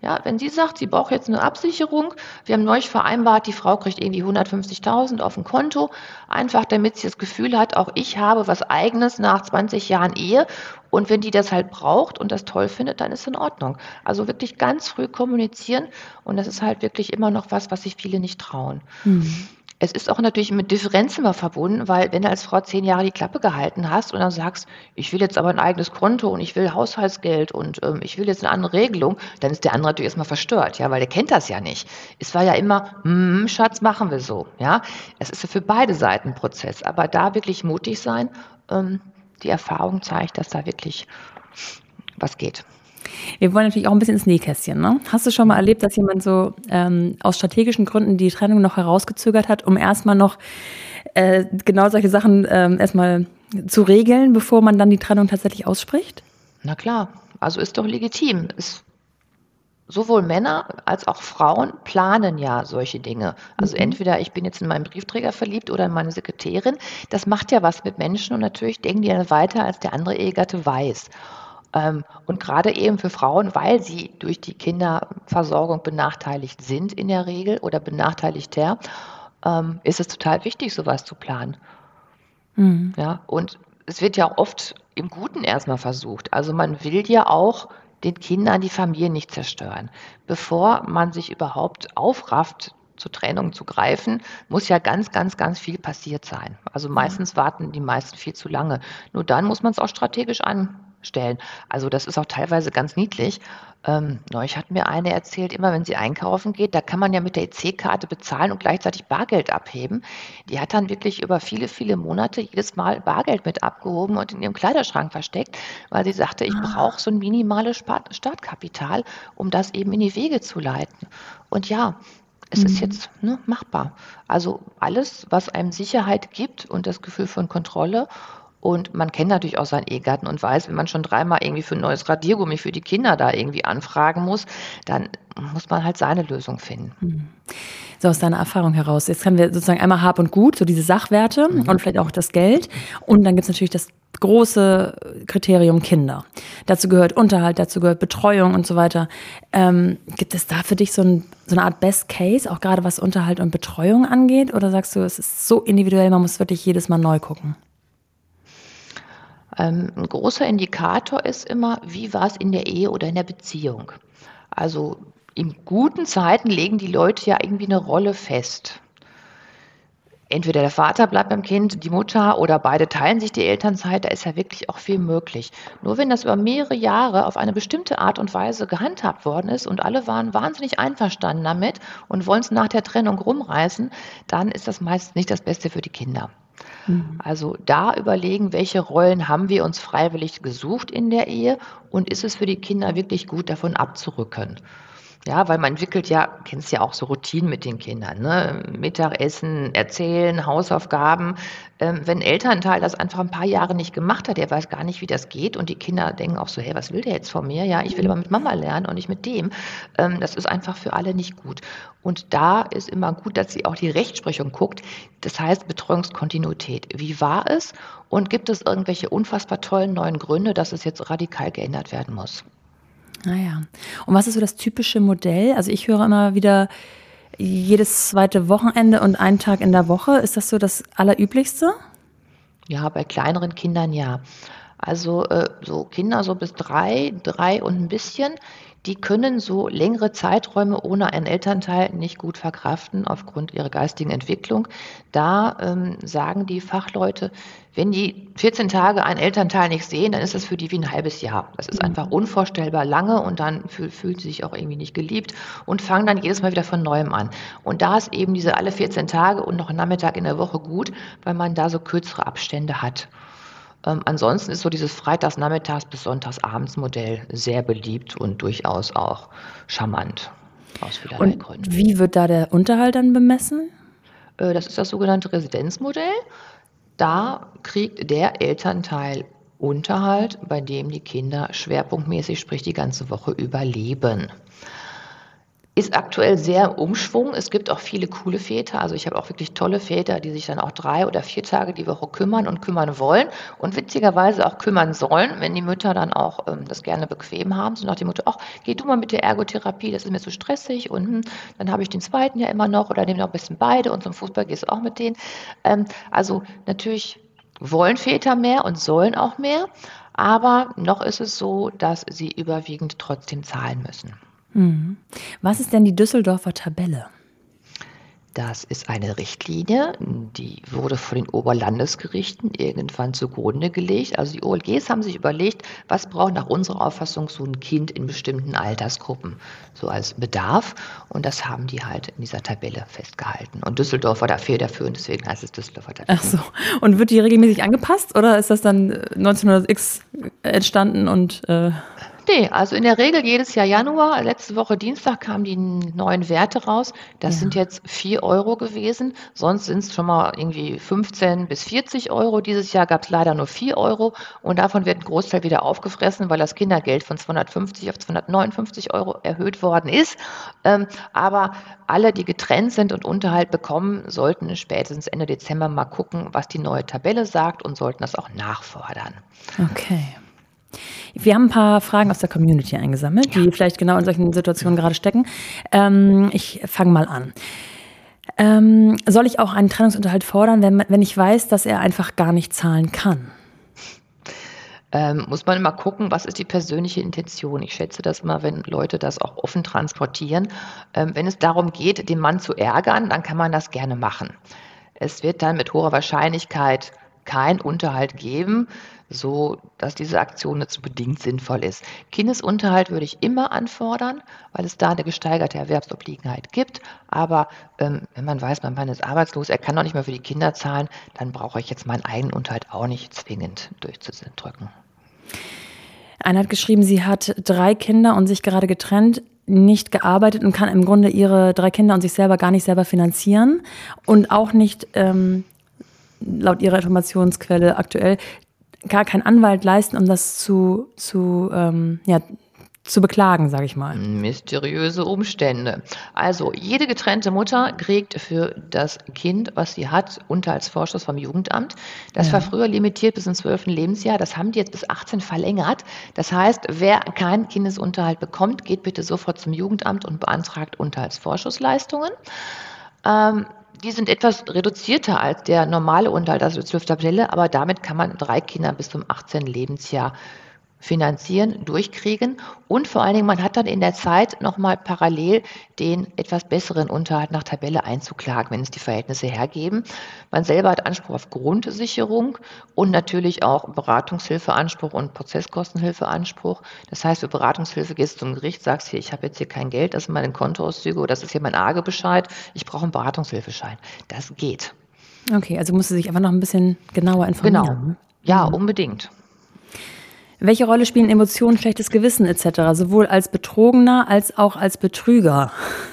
S2: Ja, wenn sie sagt, sie braucht jetzt eine Absicherung, wir haben neulich vereinbart, die Frau kriegt irgendwie hundertfünfzigtausend auf dem Konto, einfach damit sie das Gefühl hat, auch ich habe was Eigenes nach zwanzig Jahren Ehe. Und wenn die das halt braucht und das toll findet, dann ist es in Ordnung. Also wirklich ganz früh kommunizieren. Und das ist halt wirklich immer noch was, was sich viele nicht trauen.
S1: Mhm.
S2: Es ist auch natürlich mit Differenzen immer verbunden, weil wenn du als Frau zehn Jahre die Klappe gehalten hast und dann sagst, ich will jetzt aber ein eigenes Konto und ich will Haushaltsgeld und ähm, ich will jetzt eine andere Regelung, dann ist der andere natürlich erstmal verstört, ja, weil der kennt das ja nicht. Es war ja immer, hm, Schatz, machen wir so, ja. Es ist ja für beide Seiten ein Prozess, aber da wirklich mutig sein, ähm, die Erfahrung zeigt, dass da wirklich was geht.
S1: Wir wollen natürlich auch ein bisschen ins Nähkästchen, ne? Hast du schon mal erlebt, dass jemand so ähm, aus strategischen Gründen die Trennung noch herausgezögert hat, um erstmal noch äh, genau solche Sachen ähm, erstmal zu regeln, bevor man dann die Trennung tatsächlich ausspricht?
S2: Na klar, also ist doch legitim. Es Sowohl Männer als auch Frauen planen ja solche Dinge. Also
S1: Mhm.
S2: entweder ich bin jetzt in meinen Briefträger verliebt oder in meine Sekretärin. Das macht ja was mit Menschen und natürlich denken die dann weiter, als der andere Ehegatte weiß. Ähm, und gerade eben für Frauen, weil sie durch die Kinderversorgung benachteiligt sind in der Regel oder benachteiligter, ähm, ist es total wichtig, sowas zu planen.
S1: Mhm.
S2: Ja, und es wird ja auch oft im Guten erstmal versucht. Also man will ja auch den Kindern die Familie nicht zerstören. Bevor man sich überhaupt aufrafft, zur Trennung zu greifen, muss ja ganz, ganz, ganz viel passiert sein. Also
S1: Ja.
S2: meistens warten die meisten viel zu lange. Nur dann muss man es auch strategisch anstellen. Also das ist auch teilweise ganz niedlich. Ähm, neulich hat mir eine erzählt, immer wenn sie einkaufen geht, da kann man ja mit der E C-Karte bezahlen und gleichzeitig Bargeld abheben. Die hat dann wirklich über viele, viele Monate jedes Mal Bargeld mit abgehoben und in ihrem Kleiderschrank versteckt, weil sie sagte, ich brauche so ein minimales Spart- Startkapital, um das eben in die Wege zu leiten. Und ja, es ist
S1: Mhm.
S2: jetzt ne, machbar. Also alles, was einem Sicherheit gibt und das Gefühl von Kontrolle. Und man kennt natürlich auch seinen Ehegatten und weiß, wenn man schon dreimal irgendwie für ein neues Radiergummi für die Kinder da irgendwie anfragen muss, dann muss man halt seine Lösung finden.
S1: Mhm. So aus deiner Erfahrung heraus. Jetzt haben wir sozusagen einmal Hab und Gut, so diese Sachwerte
S2: Mhm.
S1: und vielleicht auch das Geld. Und dann gibt es natürlich das große Kriterium Kinder. Dazu gehört Unterhalt, dazu gehört Betreuung und so weiter. Ähm, gibt es da für dich so, ein, so eine Art Best Case, auch gerade was Unterhalt und Betreuung angeht? Oder sagst du, es ist so individuell, man muss wirklich jedes Mal neu gucken?
S2: Ähm, ein großer Indikator ist immer, wie war es in der Ehe oder in der Beziehung? Also in guten Zeiten legen die Leute ja irgendwie eine Rolle fest. Entweder der Vater bleibt beim Kind, die Mutter oder beide teilen sich die Elternzeit, da ist ja wirklich auch viel möglich. Nur wenn das über mehrere Jahre auf eine bestimmte Art und Weise gehandhabt worden ist und alle waren wahnsinnig einverstanden damit und wollen es nach der Trennung rumreißen, dann ist das meist nicht das Beste für die Kinder.
S1: Mhm.
S2: Also da überlegen, welche Rollen haben wir uns freiwillig gesucht in der Ehe und ist es für die Kinder wirklich gut, davon abzurücken? Ja, weil man entwickelt ja, kennst ja auch so Routinen mit den Kindern, ne? Mittagessen, erzählen, Hausaufgaben. Ähm, wenn ein Elternteil das einfach ein paar Jahre nicht gemacht hat, der weiß gar nicht, wie das geht und die Kinder denken auch so, hey, was will der jetzt von mir? Ja, ich will aber mit Mama lernen und nicht mit dem. Ähm, das ist einfach für alle nicht gut. Und da ist immer gut, dass sie auch die Rechtsprechung guckt. Das heißt Betreuungskontinuität. Wie war es und gibt es irgendwelche unfassbar tollen neuen Gründe, dass es jetzt radikal geändert werden muss?
S1: Naja. Und was ist so das typische Modell? Also ich höre immer wieder jedes zweite Wochenende und einen Tag in der Woche. Ist das so das Allerüblichste?
S2: Ja, bei kleineren Kindern ja. Also äh, so Kinder so bis drei, drei und ein bisschen, die können so längere Zeiträume ohne einen Elternteil nicht gut verkraften aufgrund ihrer geistigen Entwicklung. Da ähm, sagen die Fachleute, wenn die vierzehn Tage einen Elternteil nicht sehen, dann ist das für die wie ein halbes Jahr. Das ist einfach unvorstellbar lange und dann fühl, fühlen sie sich auch irgendwie nicht geliebt und fangen dann jedes Mal wieder von neuem an. Und da ist eben diese alle vierzehn Tage und noch ein Nachmittag in der Woche gut, weil man da so kürzere Abstände hat. Ähm, ansonsten ist so dieses Freitagsnachmittags bis Sonntagsabends-Modell sehr beliebt und durchaus auch charmant aus vielerlei
S1: Und
S2: Gründen.
S1: wie wird da der Unterhalt dann bemessen?
S2: Äh, das ist das sogenannte Residenzmodell. Da kriegt der Elternteil Unterhalt, bei dem die Kinder schwerpunktmäßig, sprich die ganze Woche überleben. Ist aktuell sehr im Umschwung. Es gibt auch viele coole Väter. Also ich habe auch wirklich tolle Väter, die sich dann auch drei oder vier Tage die Woche kümmern und kümmern wollen und witzigerweise auch kümmern sollen, wenn die Mütter dann auch ähm, das gerne bequem haben. So nach dem Motto, ach, geh du mal mit der Ergotherapie, das ist mir zu stressig und hm, dann habe ich den zweiten ja immer noch oder nehme noch ein bisschen beide und zum Fußball gehst du auch mit denen. Ähm, also natürlich wollen Väter mehr und sollen auch mehr, aber noch ist es so, dass sie überwiegend trotzdem zahlen müssen.
S1: Mhm. Was ist denn die Düsseldorfer Tabelle?
S2: Das ist eine Richtlinie, die wurde von den Oberlandesgerichten irgendwann zugrunde gelegt. Also die O L Gs haben sich überlegt, was braucht nach unserer Auffassung so ein Kind in bestimmten Altersgruppen, so als Bedarf. Und das haben die halt in dieser Tabelle festgehalten. Und Düsseldorf war da federführend, deswegen heißt es Düsseldorfer Tabelle.
S1: Ach so. Und wird die regelmäßig angepasst oder ist das dann neunzehnhundert X entstanden und äh
S2: Nee, also in der Regel jedes Jahr Januar. Letzte Woche Dienstag kamen die neuen Werte raus. Das
S1: Ja.
S2: sind jetzt vier Euro gewesen. Sonst sind es schon mal irgendwie fünfzehn bis vierzig Euro. Dieses Jahr gab es leider nur vier Euro. Und davon wird ein Großteil wieder aufgefressen, weil das Kindergeld von zweihundertfünfzig auf zweihundertneunundfünfzig Euro erhöht worden ist. Ähm, aber alle, die getrennt sind und Unterhalt bekommen, sollten spätestens Ende Dezember mal gucken, was die neue Tabelle sagt und sollten das auch nachfordern.
S1: Okay. Wir haben ein paar Fragen aus der Community eingesammelt, die vielleicht genau in solchen Situationen gerade stecken. Ähm, ich fange mal an. Ähm, soll ich auch einen Trennungsunterhalt fordern, wenn, wenn ich weiß, dass er einfach gar nicht zahlen kann?
S2: Ähm, muss man immer gucken, was ist die persönliche Intention. Ich schätze das mal, wenn Leute das auch offen transportieren. Ähm, wenn es darum geht, den Mann zu ärgern, dann kann man das gerne machen. Es wird dann mit hoher Wahrscheinlichkeit keinen Unterhalt geben, so dass diese Aktion jetzt bedingt sinnvoll ist. Kindesunterhalt würde ich immer anfordern, weil es da eine gesteigerte Erwerbsobliegenheit gibt. Aber ähm, wenn man weiß, mein Mann ist arbeitslos, er kann noch nicht mehr für die Kinder zahlen, dann brauche ich jetzt meinen eigenen Unterhalt auch nicht zwingend durchzudrücken.
S1: Einer hat geschrieben, sie hat drei Kinder und sich gerade getrennt, nicht gearbeitet und kann im Grunde ihre drei Kinder und sich selber gar nicht selber finanzieren und auch nicht, ähm, laut ihrer Informationsquelle aktuell, gar keinen Anwalt leisten, um das zu, zu, ähm, ja, zu beklagen, sage ich mal.
S2: Mysteriöse Umstände. Also jede getrennte Mutter kriegt für das Kind, was sie hat, Unterhaltsvorschuss vom Jugendamt. Das
S1: Ja.
S2: war früher limitiert bis ins zwölften Lebensjahr. Das haben die jetzt bis achtzehn verlängert. Das heißt, wer keinen Kindesunterhalt bekommt, geht bitte sofort zum Jugendamt und beantragt Unterhaltsvorschussleistungen. Ähm, Die sind etwas reduzierter als der normale Unterhalt, also die zwölfte Tabelle, aber damit kann man drei Kinder bis zum achtzehnten Lebensjahr finanzieren, durchkriegen und vor allen Dingen, man hat dann in der Zeit nochmal parallel den etwas besseren Unterhalt nach Tabelle einzuklagen, wenn es die Verhältnisse hergeben. Man selber hat Anspruch auf Grundsicherung und natürlich auch Beratungshilfeanspruch und Prozesskostenhilfeanspruch. Das heißt, für Beratungshilfe gehst du zum Gericht, sagst hier, ich habe jetzt hier kein Geld, das sind meine Kontoauszüge oder das ist hier mein A G E-Bescheid, ich brauche einen Beratungshilfeschein. Das geht.
S1: Okay, also musst du sich einfach noch ein bisschen genauer informieren.
S2: Genau, ja, unbedingt.
S1: Welche Rolle spielen Emotionen, schlechtes Gewissen et cetera, sowohl als Betrogener als auch als Betrüger?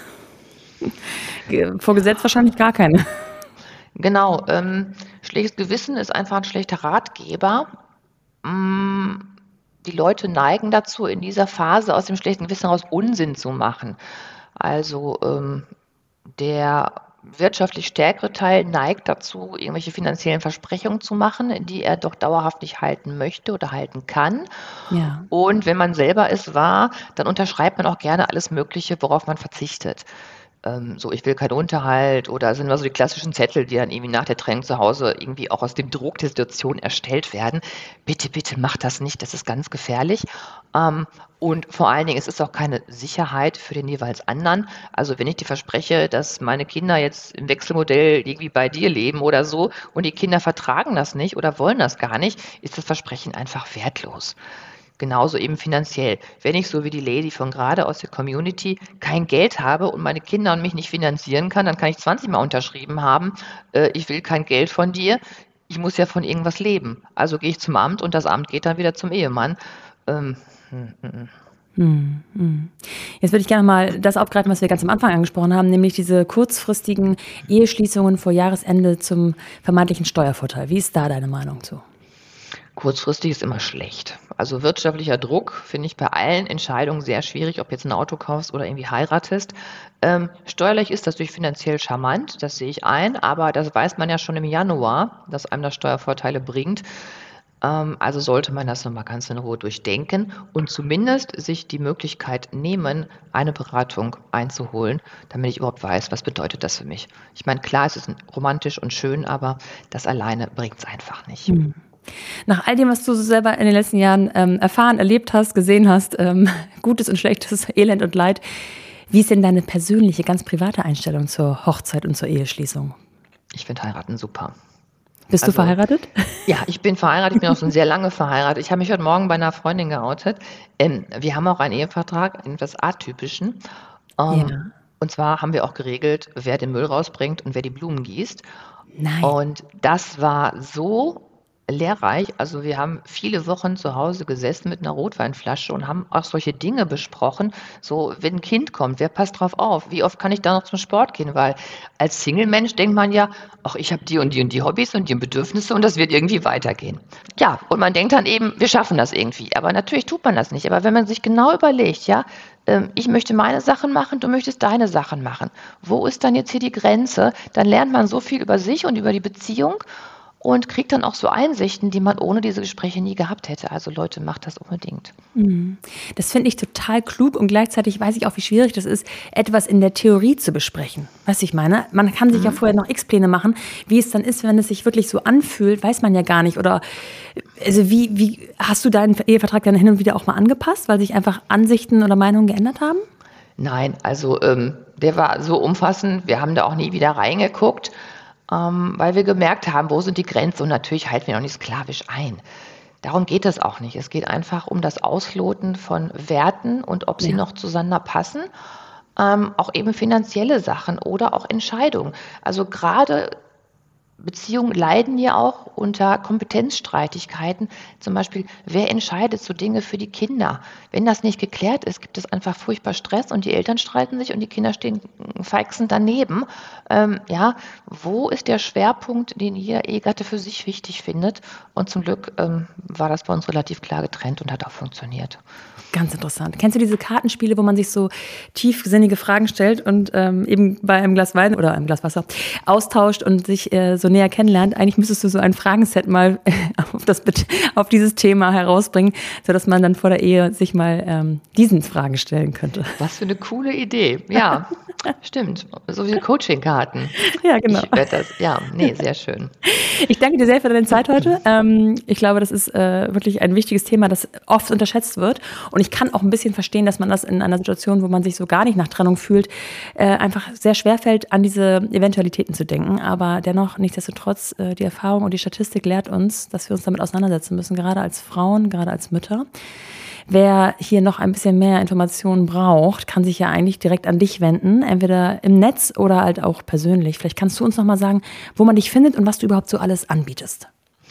S1: Vor Gesetz wahrscheinlich gar keine.
S2: Genau, ähm, schlechtes Gewissen ist einfach ein schlechter Ratgeber. Mm, die Leute neigen dazu, in dieser Phase aus dem schlechten Gewissen heraus Unsinn zu machen. Also ähm, der wirtschaftlich stärkere Teil neigt dazu, irgendwelche finanziellen Versprechungen zu machen, die er doch dauerhaft nicht halten möchte oder halten kann.
S1: Ja.
S2: Und wenn man selber es war, dann unterschreibt man auch gerne alles Mögliche, worauf man verzichtet. Ähm, so, ich will keinen Unterhalt oder sind immer so die klassischen Zettel, die dann irgendwie nach der Trennung zu Hause irgendwie auch aus dem Druck der Situation erstellt werden. Bitte, bitte macht das nicht, das ist ganz gefährlich. Ähm, und vor allen Dingen, es ist auch keine Sicherheit für den jeweils anderen. Also wenn ich dir verspreche, dass meine Kinder jetzt im Wechselmodell irgendwie bei dir leben oder so und die Kinder vertragen das nicht oder wollen das gar nicht, ist das Versprechen einfach wertlos. Genauso eben finanziell. Wenn ich so wie die Lady von gerade aus der Community kein Geld habe und meine Kinder und mich nicht finanzieren kann, dann kann ich zwanzig Mal unterschrieben haben, äh, ich will kein Geld von dir, ich muss ja von irgendwas leben. Also gehe ich zum Amt und das Amt geht dann wieder zum Ehemann. Ähm, hm, hm.
S1: Hm, hm. Jetzt würde ich gerne mal das aufgreifen, was wir ganz am Anfang angesprochen haben, nämlich diese kurzfristigen Eheschließungen vor Jahresende zum vermeintlichen Steuervorteil. Wie ist da deine Meinung zu?
S2: Kurzfristig ist immer schlecht. Also wirtschaftlicher Druck finde ich bei allen Entscheidungen sehr schwierig, ob jetzt ein Auto kaufst oder irgendwie heiratest. Ähm, steuerlich ist das natürlich finanziell charmant, das sehe ich ein, aber das weiß man ja schon im Januar, dass einem das Steuervorteile bringt. Ähm, also sollte man das nochmal ganz in Ruhe durchdenken und zumindest sich die Möglichkeit nehmen, eine Beratung einzuholen, damit ich überhaupt weiß, was bedeutet das für mich. Ich meine, klar, es ist romantisch und schön, aber das alleine bringt es einfach nicht.
S1: Hm. Nach all dem, was du selber in den letzten Jahren ähm, erfahren, erlebt hast, gesehen hast, ähm, Gutes und Schlechtes, Elend und Leid, wie ist denn deine persönliche, ganz private Einstellung zur Hochzeit und zur Eheschließung?
S2: Ich finde heiraten super.
S1: Bist also, du verheiratet?
S2: Ja, ich bin verheiratet, ich bin auch schon sehr lange verheiratet. Ich habe mich heute Morgen bei einer Freundin geoutet. Ähm, wir haben auch einen Ehevertrag, einen etwas atypischen. Ähm, ja. Und zwar haben wir auch geregelt, wer den Müll rausbringt und wer die Blumen gießt.
S1: Nein.
S2: Und das war so lehrreich. Also wir haben viele Wochen zu Hause gesessen mit einer Rotweinflasche und haben auch solche Dinge besprochen. So, wenn ein Kind kommt, wer passt drauf auf? Wie oft kann ich da noch zum Sport gehen? Weil als Single-Mensch denkt man ja, ach, ich habe die und die und die Hobbys und die Bedürfnisse und das wird irgendwie weitergehen. Ja, und man denkt dann eben, wir schaffen das irgendwie. Aber natürlich tut man das nicht. Aber wenn man sich genau überlegt, ja, ich möchte meine Sachen machen, du möchtest deine Sachen machen. Wo ist dann jetzt hier die Grenze? Dann lernt man so viel über sich und über die Beziehung und kriegt dann auch so Einsichten, die man ohne diese Gespräche nie gehabt hätte. Also Leute, macht das unbedingt.
S1: Das finde ich total klug und gleichzeitig weiß ich auch, wie schwierig das ist, etwas in der Theorie zu besprechen. Weißt du, ich meine? Man kann sich mhm. ja vorher noch X-Pläne machen. Wie es dann ist, wenn es sich wirklich so anfühlt, weiß man ja gar nicht. Oder also wie, wie hast du deinen Ehevertrag dann hin und wieder auch mal angepasst, weil sich einfach Ansichten oder Meinungen geändert haben?
S2: Nein, also ähm, der war so umfassend. Wir haben da auch nie wieder reingeguckt. Ähm, weil wir gemerkt haben, wo sind die Grenzen und natürlich halten wir noch nicht sklavisch ein. Darum geht es auch nicht. Es geht einfach um das Ausloten von Werten und ob sie ja. noch zueinander passen. Ähm, auch eben finanzielle Sachen oder auch Entscheidungen. Also gerade Beziehungen leiden ja auch unter Kompetenzstreitigkeiten. Zum Beispiel, wer entscheidet so Dinge für die Kinder? Wenn das nicht geklärt ist, gibt es einfach furchtbar Stress und die Eltern streiten sich und die Kinder stehen feixend daneben. Ähm, ja, wo ist der Schwerpunkt, den ihr Ehegatte für sich wichtig findet? Und zum Glück ähm, war das bei uns relativ klar getrennt und hat auch funktioniert.
S1: Ganz interessant. Kennst du diese Kartenspiele, wo man sich so tiefsinnige Fragen stellt und ähm, eben bei einem Glas Wein oder einem Glas Wasser austauscht und sich äh, so näher kennenlernt? Eigentlich müsstest du so ein Fragenset mal auf, das, auf dieses Thema herausbringen, sodass man dann vor der Ehe sich mal ähm, diesen Fragen stellen könnte.
S2: Was für eine coole Idee. Ja, stimmt. So wie Coaching-Karten.
S1: Ja, genau.
S2: Ich werde das, ja, nee, sehr schön.
S1: Ich danke dir sehr für deine Zeit heute. Ähm, ich glaube, das ist äh, wirklich ein wichtiges Thema, das oft unterschätzt wird. Und ich kann auch ein bisschen verstehen, dass man das in einer Situation, wo man sich so gar nicht nach Trennung fühlt, äh, einfach sehr schwerfällt, an diese Eventualitäten zu denken. Aber dennoch, nichtsdestotrotz, äh, die Erfahrung und die Statistik lehrt uns, dass wir uns damit auseinandersetzen müssen, gerade als Frauen, gerade als Mütter. Wer hier noch ein bisschen mehr Informationen braucht, kann sich ja eigentlich direkt an dich wenden, entweder im Netz oder halt auch persönlich. Vielleicht kannst du uns noch mal sagen, wo man dich findet und was du überhaupt so alles anbietest.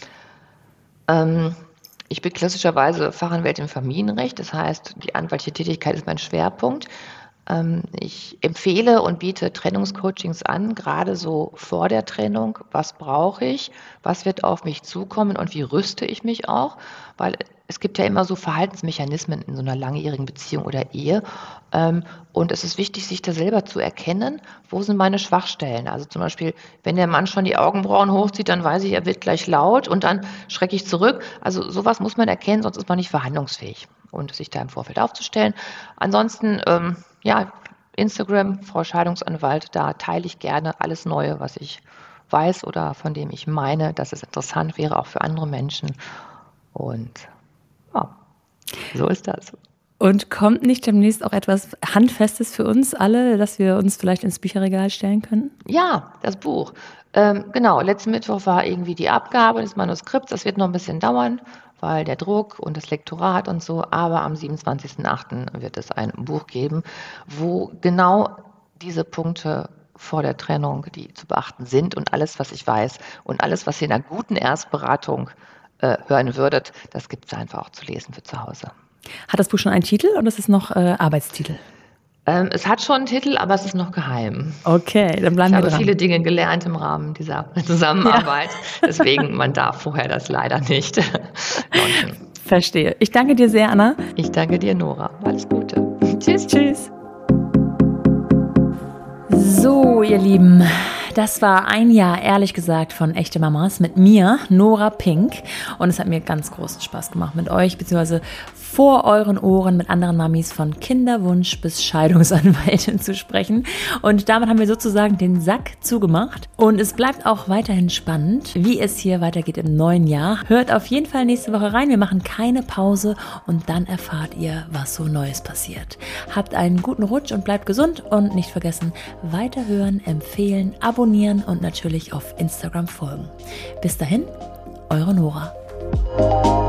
S2: Ähm, ich bin klassischerweise Fachanwältin im Familienrecht. Das heißt, die anwaltliche Tätigkeit ist mein Schwerpunkt. Ähm, ich empfehle und biete Trennungscoachings an, gerade so vor der Trennung. Was brauche ich? Was wird auf mich zukommen und wie rüste ich mich auch? Weil es gibt ja immer so Verhaltensmechanismen in so einer langjährigen Beziehung oder Ehe. Und es ist wichtig, sich da selber zu erkennen, wo sind meine Schwachstellen. Also zum Beispiel, wenn der Mann schon die Augenbrauen hochzieht, dann weiß ich, er wird gleich laut und dann schrecke ich zurück. Also sowas muss man erkennen, sonst ist man nicht verhandlungsfähig. Und sich da im Vorfeld aufzustellen. Ansonsten, ähm, ja, Instagram, Frau Scheidungsanwalt, da teile ich gerne alles Neue, was ich weiß oder von dem ich meine, dass es interessant wäre, auch für andere Menschen. Und ja, so ist das.
S1: Und kommt nicht demnächst auch etwas Handfestes für uns alle, dass wir uns vielleicht ins Bücherregal stellen können?
S2: Ja, das Buch. Ähm, genau, letzten Mittwoch war irgendwie die Abgabe des Manuskripts. Das wird noch ein bisschen dauern, weil der Druck und das Lektorat und so. Aber am siebenundzwanzigsten achten wird es ein Buch geben, wo genau diese Punkte vor der Trennung, die zu beachten sind und alles, was ich weiß und alles, was ihr in einer guten Erstberatung äh, hören würdet, das gibt es einfach auch zu lesen für zu Hause.
S1: Hat das Buch schon einen Titel oder ist es noch äh, Arbeitstitel?
S2: Ähm, es hat schon einen Titel, aber es ist noch geheim.
S1: Okay, dann bleiben
S2: ich
S1: wir dran.
S2: Ich habe viele Dinge gelernt im Rahmen dieser Zusammenarbeit. Ja. Deswegen, man darf vorher das leider nicht konnten.
S1: Verstehe. Ich danke dir sehr, Anna.
S2: Ich danke dir, Nora. Alles Gute. Tschüss.
S1: Tschüss. So, ihr Lieben, das war ein Jahr, ehrlich gesagt, von Echte Mamas mit mir, Nora Pink. Und es hat mir ganz großen Spaß gemacht mit euch, beziehungsweise vor euren Ohren mit anderen Mamis von Kinderwunsch bis Scheidungsanwältin zu sprechen. Und damit haben wir sozusagen den Sack zugemacht. Und es bleibt auch weiterhin spannend, wie es hier weitergeht im neuen Jahr. Hört auf jeden Fall nächste Woche rein. Wir machen keine Pause und dann erfahrt ihr, was so Neues passiert. Habt einen guten Rutsch und bleibt gesund und nicht vergessen, weiterhören, empfehlen, abonnieren und natürlich auf Instagram folgen. Bis dahin, eure Nora.